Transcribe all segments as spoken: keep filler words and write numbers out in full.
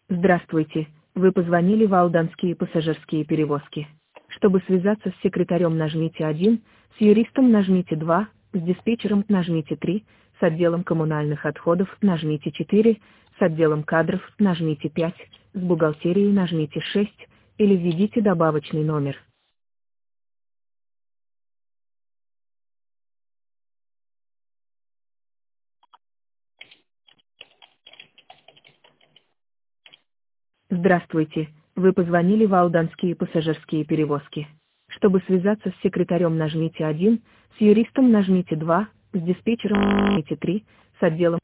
Здравствуйте, вы позвонили в Алданские пассажирские перевозки. Чтобы связаться с секретарем, нажмите один, с юристом нажмите два, с диспетчером нажмите три, с отделом коммунальных отходов нажмите четыре, с отделом кадров нажмите пять, с бухгалтерией нажмите шесть или введите добавочный номер. Здравствуйте, вы позвонили в Алданские пассажирские перевозки. Чтобы связаться с секретарем, нажмите один, с юристом нажмите два, с диспетчером нажмите три, с отделом...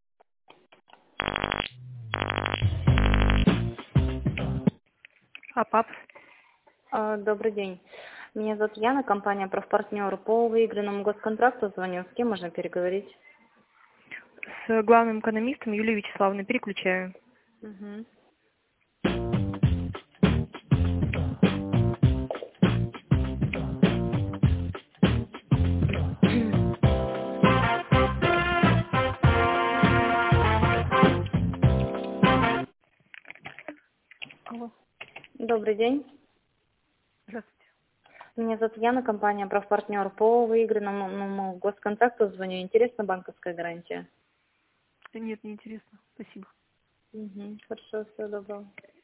А пап? А, Добрый день. Меня зовут Яна, компания «Профпартнер». По выигранному госконтракту звоню. С кем можно переговорить? С главным экономистом Юлией Вячеславовной. Переключаю. Угу. Алло. Добрый день. Здравствуйте. Меня зовут Яна, компания «Профпартнер». По выигранному госконтракту звоню. Интересна банковская гарантия? Нет, не интересно. Спасибо. Угу. Хорошо, всего доброго.